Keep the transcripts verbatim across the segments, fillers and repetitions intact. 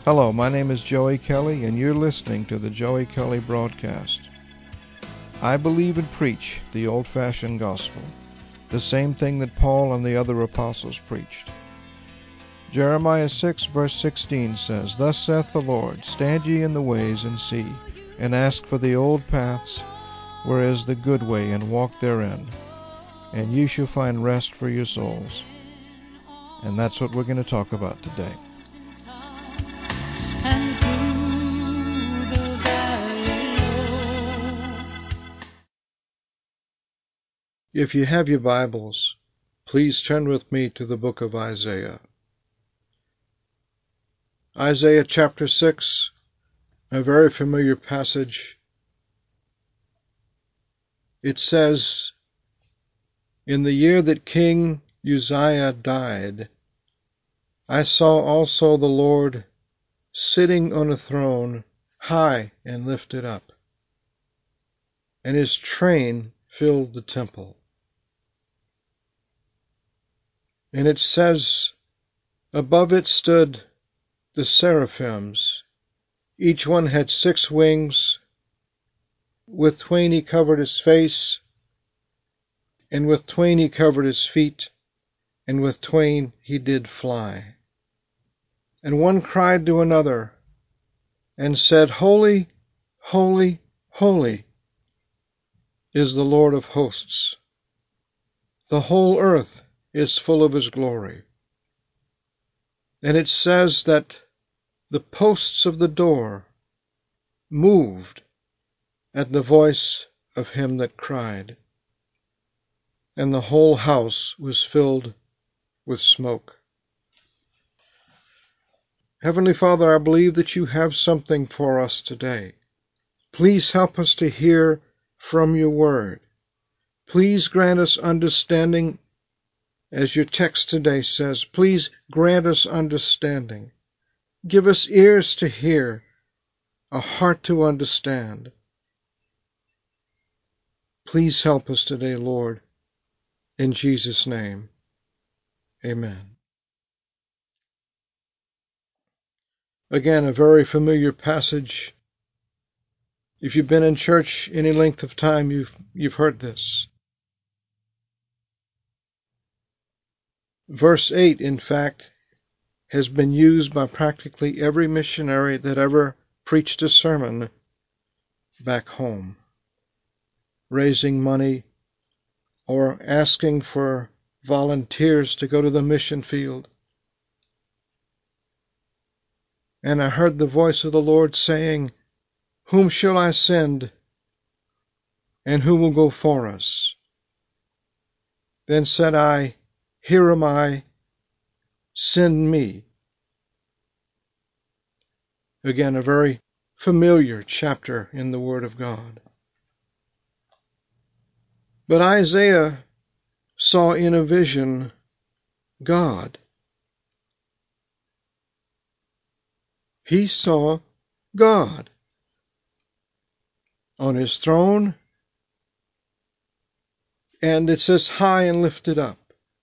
Hello, my name is Joey Kelly, and you're listening to the Joey Kelly Broadcast. I believe and preach the old-fashioned gospel, the same thing that Paul and the other apostles preached. Jeremiah six verse sixteen says, Thus saith the Lord, Stand ye in the ways and see, and ask for the old paths, where is the good way, and walk therein, and ye shall find rest for your souls. And that's what we're going to talk about today. If you have your Bibles, please turn with me to the book of Isaiah. Isaiah chapter six, a very familiar passage. It says, In the year that King Uzziah died, I saw also the Lord sitting on a throne, high and lifted up, and his train filled the temple. And it says, Above it stood the seraphims. Each one had six wings. With twain he covered his face, and with twain he covered his feet, and with twain he did fly. And one cried to another, and said, Holy, holy, holy is the Lord of hosts. The whole earth is full of his glory. And it says that the posts of the door moved at the voice of him that cried, and the whole house was filled with smoke. Heavenly Father, I believe that you have something for us today. Please help us to hear from your word. Please grant us understanding, as your text today says. Please grant us understanding. Give us ears to hear, a heart to understand. Please help us today, Lord. In Jesus' name, amen. Again, a very familiar passage. If you've been in church any length of time, you've, you've heard this. Verse eight, in fact, has been used by practically every missionary that ever preached a sermon back home, raising money or asking for volunteers to go to the mission field. And I heard the voice of the Lord saying, Whom shall I send, and who will go for us? Then said I, Here am I, send me. Again, a very familiar chapter in the Word of God. But Isaiah saw in a vision God. He saw God on his throne, and it says high and lifted up,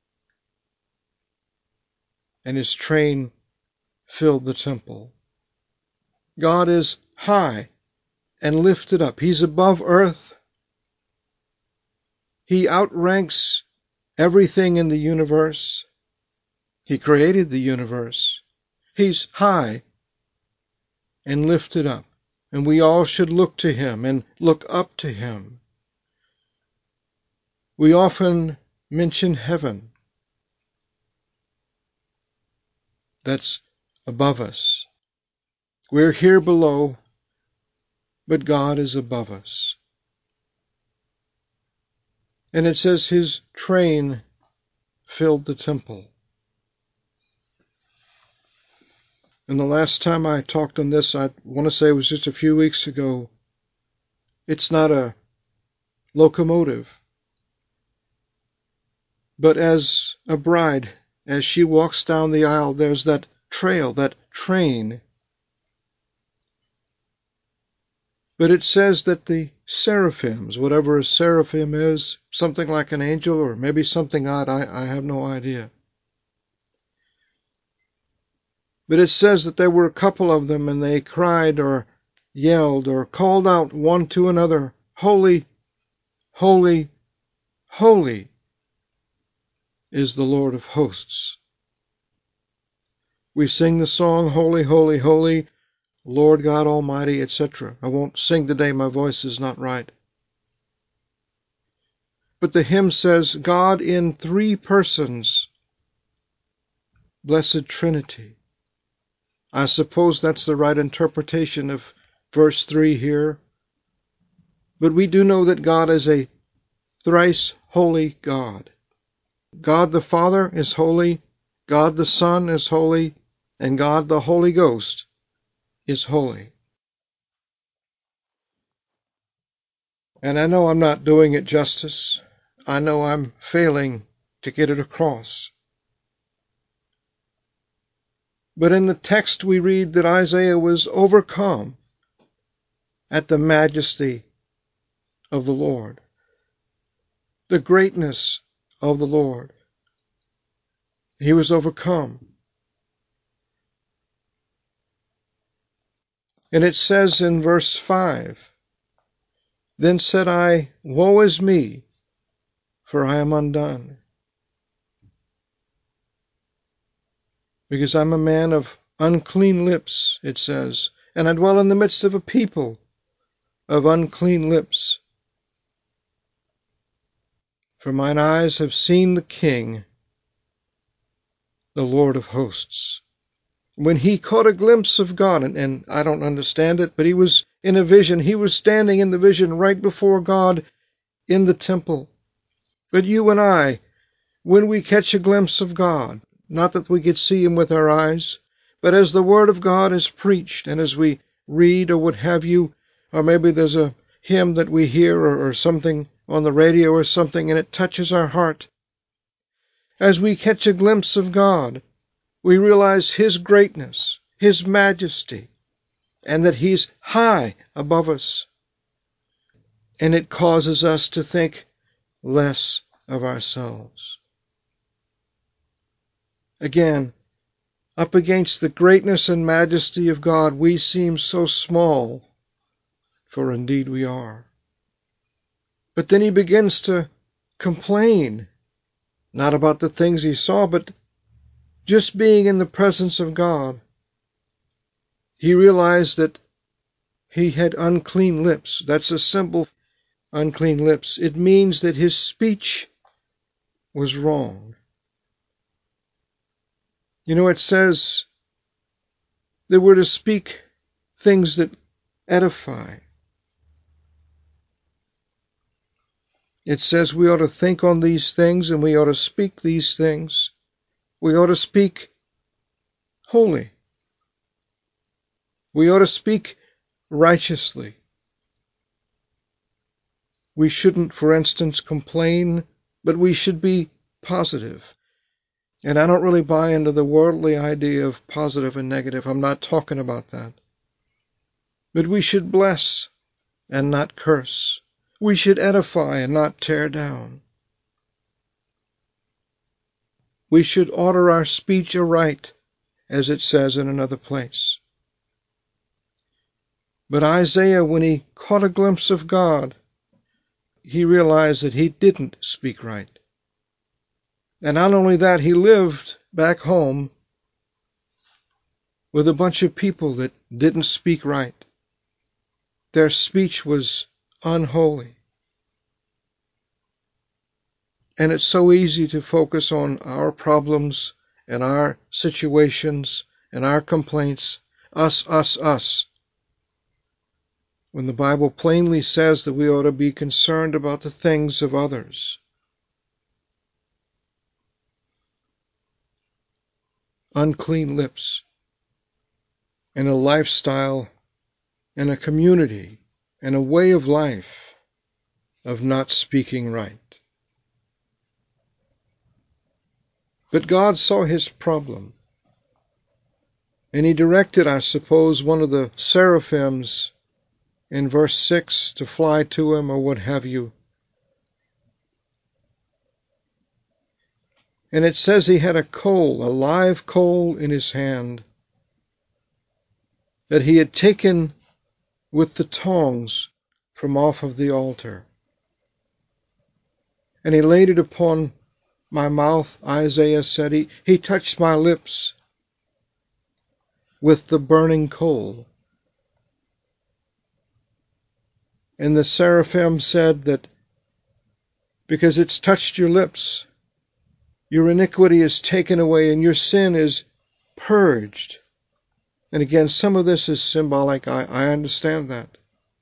and his train filled the temple. God is high and lifted up. He's above earth. He outranks everything in the universe. He created the universe. He's high and lifted up, and we all should look to him and look up to him. We often mention heaven. That's above us. We're here below, but God is above us. And it says his train filled the temple. And the last time I talked on this, I want to say it was just a few weeks ago. It's not a locomotive, but as a bride, as she walks down the aisle, there's that trail, that train. But it says that the seraphims, whatever a seraphim is, something like an angel or maybe something odd, I, I have no idea. But it says that there were a couple of them, and they cried or yelled or called out one to another, "Holy, holy, holy is the Lord of hosts." We sing the song, "Holy, holy, holy, Lord God Almighty," et cetera. I won't sing today, my voice is not right. But the hymn says, God in three persons, Blessed Trinity. I suppose that's the right interpretation of verse three here. But we do know that God is a thrice holy God. God the Father is holy, God the Son is holy, and God the Holy Ghost is holy. And I know I'm not doing it justice. I know I'm failing to get it across. But in the text we read that Isaiah was overcome at the majesty of the Lord, the greatness of the Lord. He was overcome. And it says in verse five, Then said I, Woe is me, for I am undone, because I'm a man of unclean lips, it says, and I dwell in the midst of a people of unclean lips. For mine eyes have seen the King, the Lord of hosts. When he caught a glimpse of God, and, and I don't understand it, but he was in a vision. He was standing in the vision right before God in the temple. But you and I, when we catch a glimpse of God, not that we could see him with our eyes, but as the Word of God is preached, and as we read or what have you, or maybe there's a hymn that we hear or, or something on the radio or something, and it touches our heart. As we catch a glimpse of God, we realize his greatness, his majesty, and that he's high above us. And it causes us to think less of ourselves. Again, up against the greatness and majesty of God, we seem so small, for indeed we are. But then he begins to complain, not about the things he saw, but just being in the presence of God. He realized that he had unclean lips. That's a symbol, unclean lips. It means that his speech was wrong. You know, it says that we're to speak things that edify. It says we ought to think on these things and we ought to speak these things. We ought to speak holy. We ought to speak righteously. We shouldn't, for instance, complain, but we should be positive. And I don't really buy into the worldly idea of positive and negative. I'm not talking about that. But we should bless and not curse. We should edify and not tear down. We should order our speech aright, as it says in another place. But Isaiah, when he caught a glimpse of God, he realized that he didn't speak right. And not only that, he lived back home with a bunch of people that didn't speak right. Their speech was unholy. And it's so easy to focus on our problems and our situations and our complaints, us, us, us, when the Bible plainly says that we ought to be concerned about the things of others. Unclean lips, and a lifestyle, and a community, and a way of life of not speaking right. But God saw his problem, and he directed, I suppose, one of the seraphims in verse six to fly to him, or what have you. And it says he had a coal, a live coal in his hand, that he had taken with the tongs from off of the altar. And he laid it upon my mouth, Isaiah said. He, he touched my lips with the burning coal. And the seraphim said that because it's touched your lips, your iniquity is taken away and your sin is purged. And again, some of this is symbolic. I, I understand that.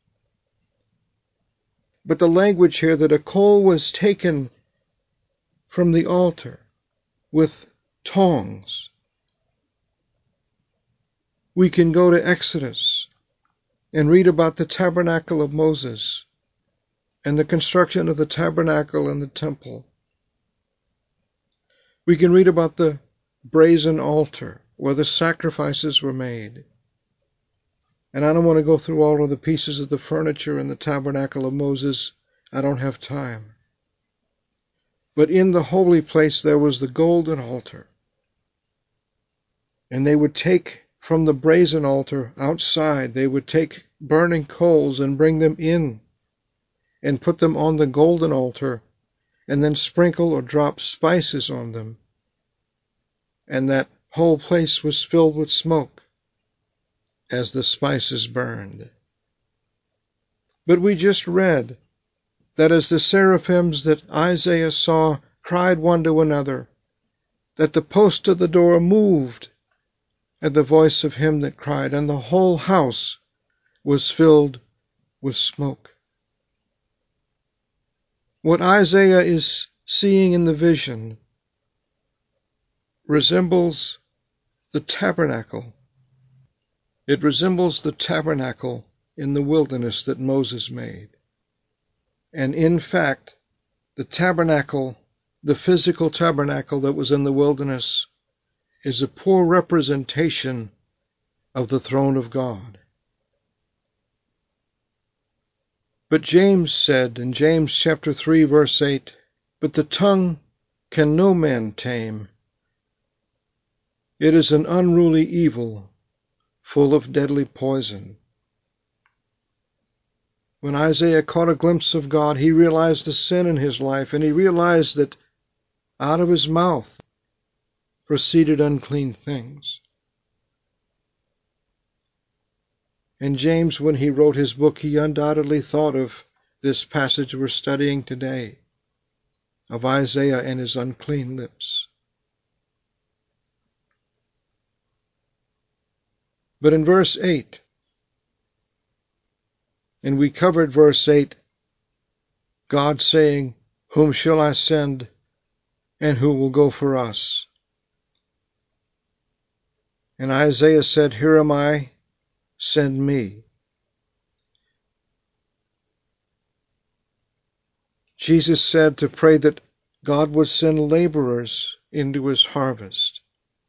But the language here that a coal was taken from the altar with tongs. We can go to Exodus and read about the tabernacle of Moses and the construction of the tabernacle and the temple. We can read about the brazen altar where the sacrifices were made. And I don't want to go through all of the pieces of the furniture in the tabernacle of Moses. I don't have time. But in the holy place there was the golden altar. And they would take from the brazen altar outside, they would take burning coals and bring them in and put them on the golden altar and then sprinkle or drop spices on them. And that whole place was filled with smoke as the spices burned. But we just read that as the seraphims that Isaiah saw cried one to another, that the post of the door moved at the voice of him that cried, and the whole house was filled with smoke. What Isaiah is seeing in the vision resembles the tabernacle. It resembles the tabernacle in the wilderness that Moses made. And in fact, the tabernacle, the physical tabernacle that was in the wilderness, is a poor representation of the throne of God. But James said in James chapter three, verse eight, "But the tongue can no man tame. It is an unruly evil, full of deadly poison." When Isaiah caught a glimpse of God, he realized the sin in his life, and he realized that out of his mouth proceeded unclean things. And James, when he wrote his book, he undoubtedly thought of this passage we're studying today, of Isaiah and his unclean lips. But in verse eight, and we covered verse eight, God saying, "Whom shall I send, and who will go for us?" And Isaiah said, "Here am I, send me." Jesus said to pray that God would send laborers into his harvest.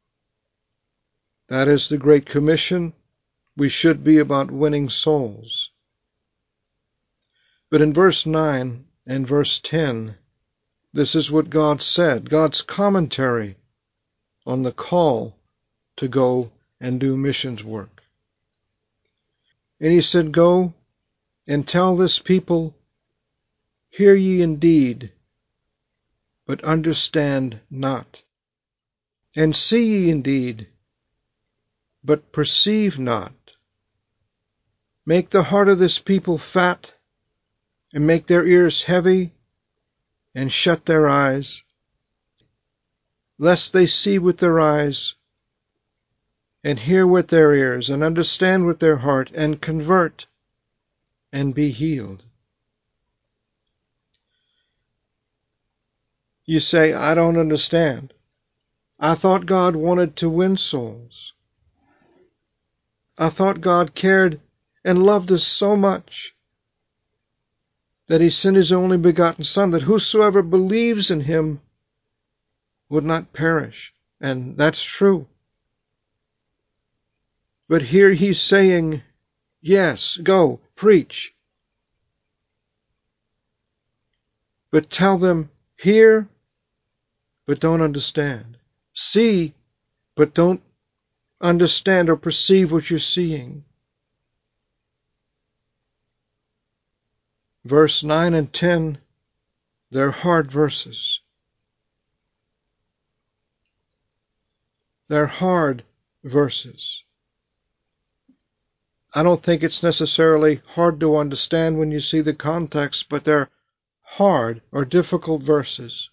That is the Great Commission. We should be about winning souls. But in verse nine and verse ten, this is what God said, God's commentary on the call to go and do missions work. And he said, "Go and tell this people, hear ye indeed, but understand not. And see ye indeed, but perceive not. Make the heart of this people fat, and make their ears heavy, and shut their eyes, lest they see with their eyes, and hear with their ears, and understand with their heart, and convert, and be healed." You say, "I don't understand. I thought God wanted to win souls. I thought God cared and loved us so much that he sent his only begotten Son, that whosoever believes in him would not perish." And that's true. But here he's saying, yes, go, preach. But tell them, hear, but don't understand. See, but don't understand or perceive what you're seeing. verse nine and ten, they're hard verses. They're hard verses. I don't think it's necessarily hard to understand when you see the context, but they're hard or difficult verses.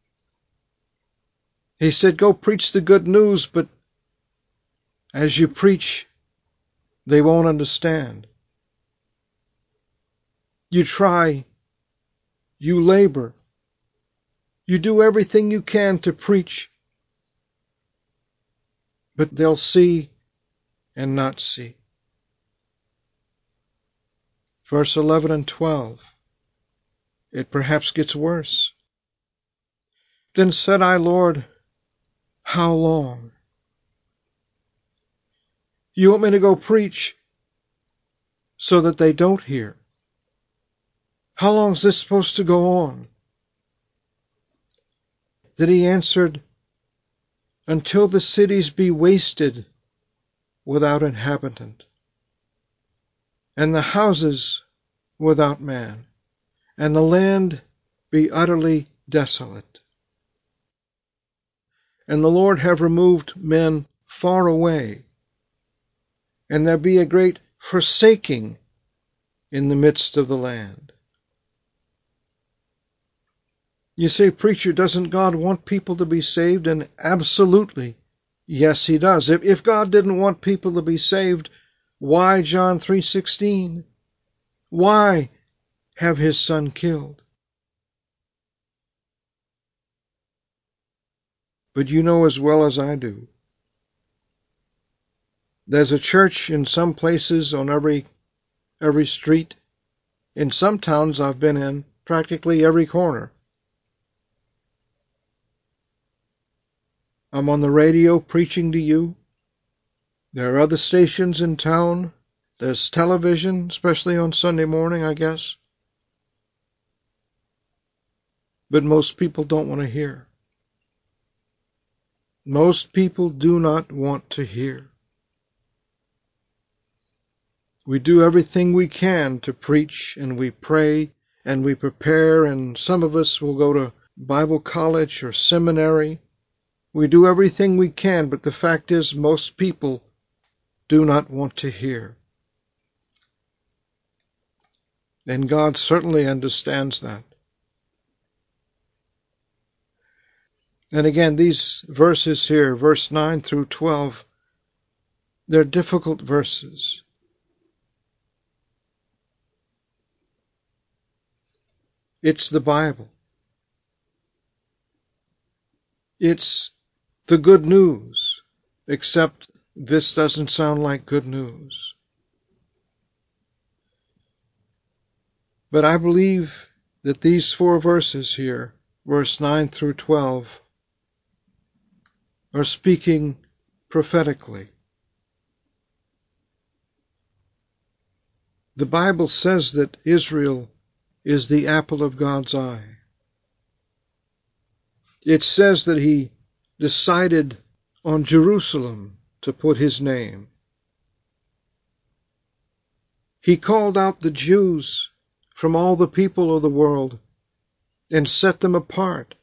He said, go preach the good news, but as you preach, they won't understand. You try, you labor, you do everything you can to preach, but they'll see and not see. Verse eleven and twelve, it perhaps gets worse. Then said I, Lord, how long? You want me to go preach so that they don't hear? How long is this supposed to go on? Then he answered, until the cities be wasted without inhabitant, and the houses without man, and the land be utterly desolate, and the Lord have removed men far away, and there be a great forsaking in the midst of the land. You say, preacher, doesn't God want people to be saved? And absolutely, yes, he does. If, if God didn't want people to be saved, why John three sixteen? Why have his son killed? But you know as well as I do, there's a church in some places on every every street. In some towns I've been in, practically every corner. I'm on the radio preaching to you. There are other stations in town. There's television, especially on Sunday morning, I guess. But most people don't want to hear. Most people do not want to hear. We do everything we can to preach, and we pray, and we prepare, and some of us will go to Bible college or seminary. We do everything we can, but the fact is most people do not want to hear. And God certainly understands that. And again, these verses here, verse nine through twelve, they're difficult verses. It's the Bible. It's the good news, except this doesn't sound like good news. But I believe that these four verses here, verse nine through twelve, are speaking prophetically. The Bible says that Israel is the apple of God's eye. It says that he decided on Jerusalem to put his name. He called out the Jews from all the people of the world and set them apart.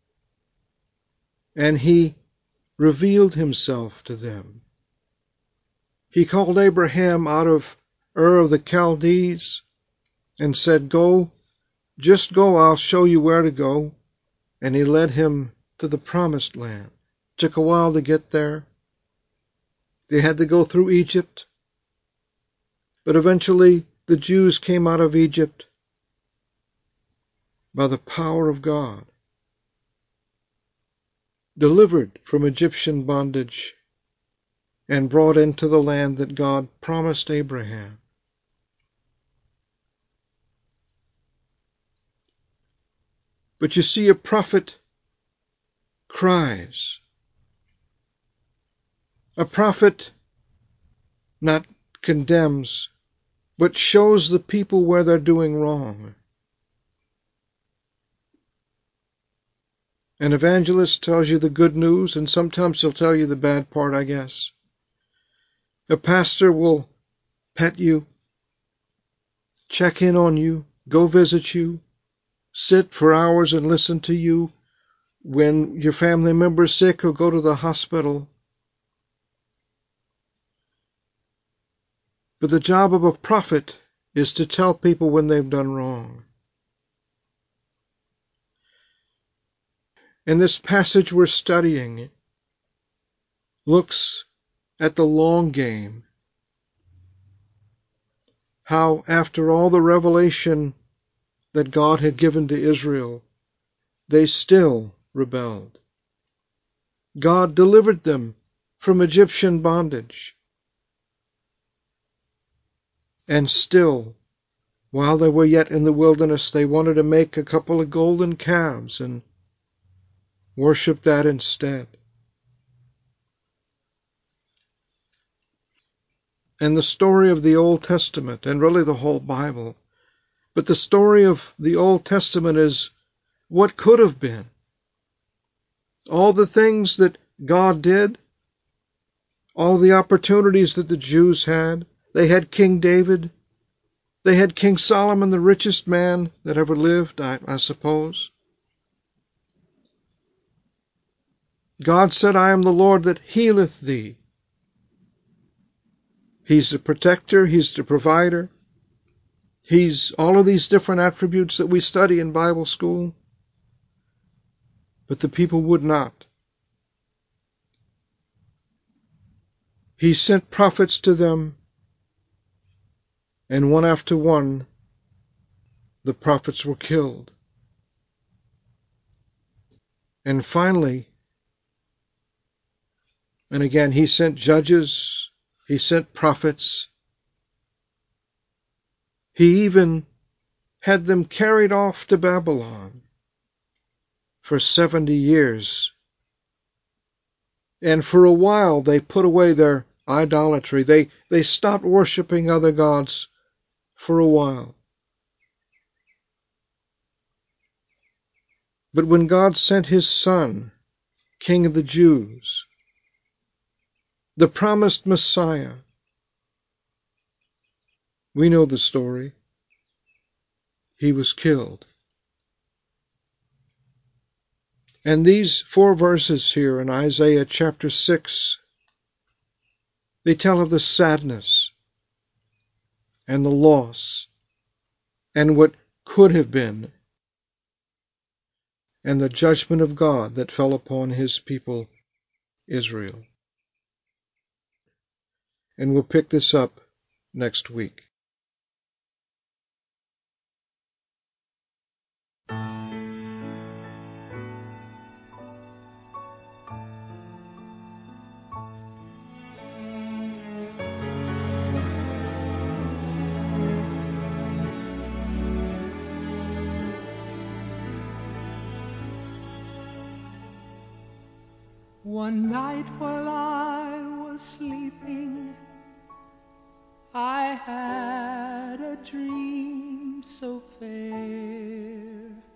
And he revealed himself to them. He called Abraham out of Ur of the Chaldees and said, Go, just go, I'll show you where to go. And he led him to the promised land. Took a while to get there. They had to go through Egypt. But eventually the Jews came out of Egypt by the power of God, delivered from Egyptian bondage, and brought into the land that God promised Abraham. But you see, a prophet cries. A prophet not condemns, but shows the people where they're doing wrong. An evangelist tells you the good news, and sometimes he'll tell you the bad part, I guess. A pastor will pet you, check in on you, go visit you, sit for hours and listen to you when your family member is sick, or go to the hospital. But the job of a prophet is to tell people when they've done wrong. And this passage we're studying looks at the long game. How, after all the revelation that God had given to Israel, they still rebelled. God delivered them from Egyptian bondage. And still, while they were yet in the wilderness, they wanted to make a couple of golden calves and worship that instead. And the story of the Old Testament, and really the whole Bible, but the story of the Old Testament is what could have been. All the things that God did, all the opportunities that the Jews had. They had King David. They had King Solomon, the richest man that ever lived, I, I suppose. God said, I am the Lord that healeth thee. He's the protector. He's the provider. He's all of these different attributes that we study in Bible school. But the people would not. He sent prophets to them, and one after one, the prophets were killed. And finally, and again, he sent judges, he sent prophets. He even had them carried off to Babylon for seventy years. And for a while they put away their idolatry. They, they stopped worshiping other gods for a while. But when God sent his Son, King of the Jews, the promised Messiah, we know the story. He was killed. And these four verses here in Isaiah chapter six, they tell of the sadness and the loss and what could have been, and the judgment of God that fell upon his people, Israel. And we'll pick this up next week. One night while I was sleeping, I had a dream so fair.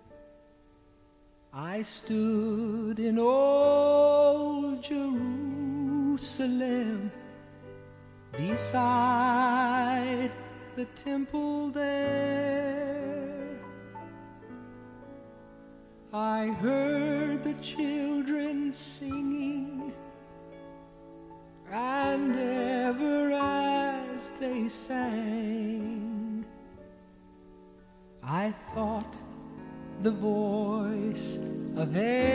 I stood in old Jerusalem, beside the temple there. I heard the children singing, and ever as they sang, I thought the voice of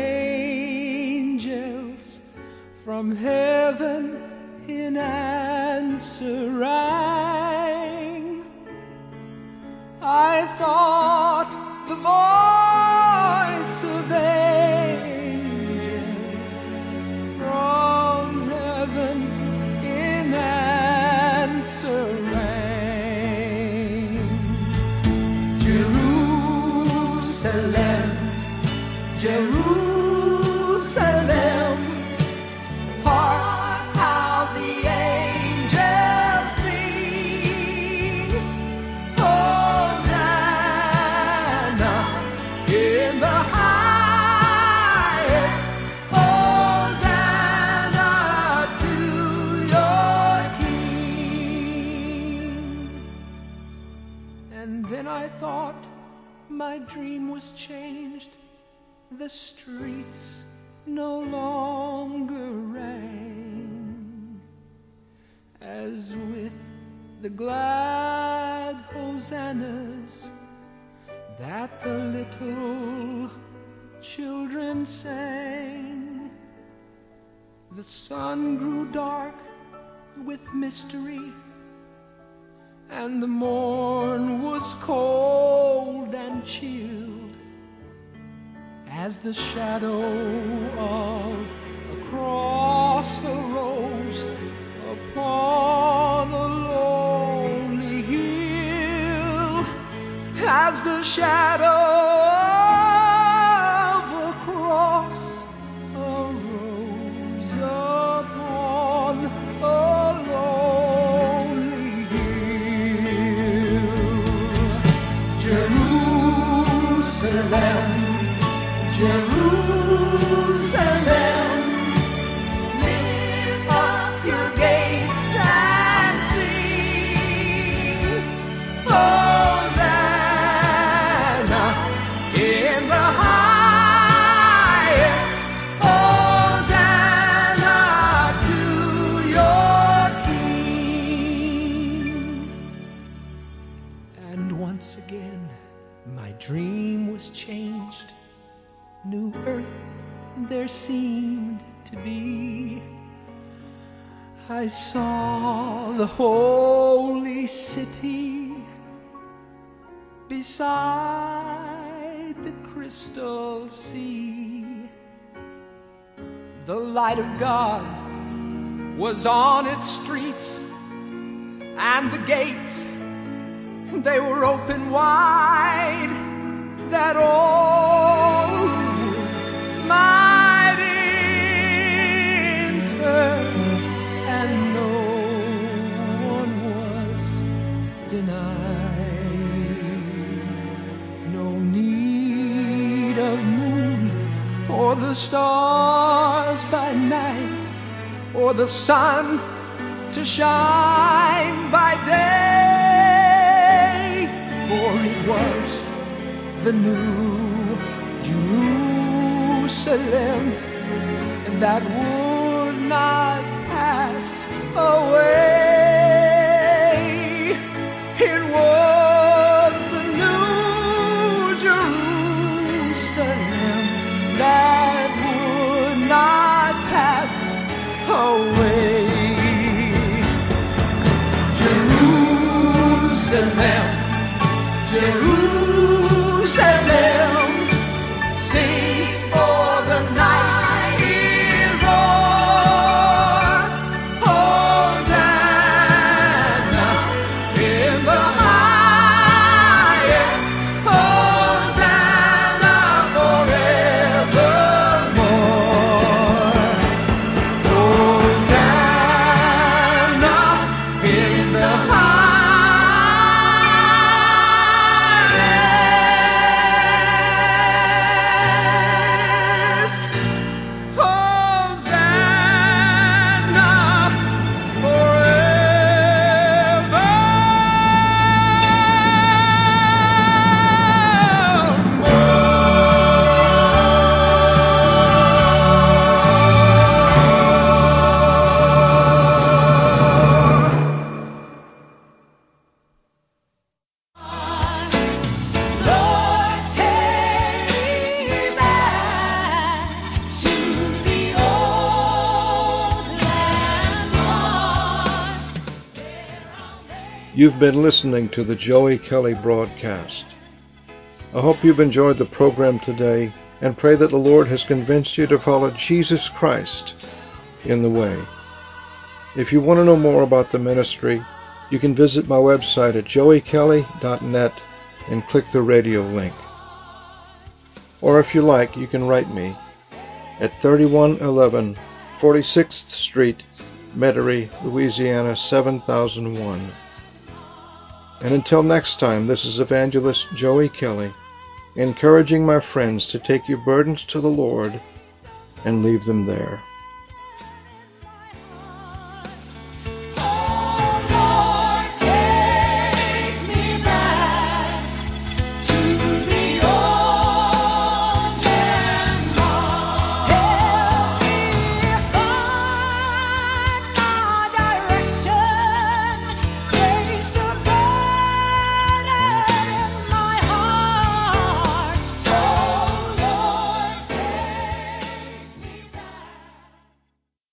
angels from heaven in answer rang. I thought the voice of angels from heaven in answer rang. Jerusalem, Jerusalem, hark how the angels sing. Hosanna, And then I thought my dream was changed. The streets no longer rang as with the glad hosannas that the little children sang. The sun grew dark with mystery, and the morn was cold and chilled as the shadow of a cross arose upon a lonely hill. As the shadow of a cross arose upon a lonely hill. Jerusalem, Jerusalem, lift up your gates and sing, Hosanna in the highest, Hosanna to your King. And once again my dream was changed. New earth there seemed to be. I saw the holy city beside the crystal sea. The light of God was on its streets, and the gates, they were open wide, that all might enter, and no one was denied. No need of moon or the stars by night, or the sun to shine by day, for it was the new Jerusalem that would not pass away. It was the new Jerusalem that would not pass away. Jerusalem, Jerusalem, sing, for the night is o'er. Hosanna in the highest, Hosanna forevermore. Hosanna in the highest. Lord, take me back to the old land, Lord. You've been listening to the Joey Kelly broadcast. I hope you've enjoyed the program today and pray that the Lord has convinced you to follow Jesus Christ in the way. If you want to know more about the ministry, you can visit my website at joey kelly dot net and click the radio link. Or if you like, you can write me at thirty-one eleven forty-sixth Street, Metairie, Louisiana seven thousand one. And until next time, this is Evangelist Joey Kelly, encouraging my friends to take your burdens to the Lord and leave them there.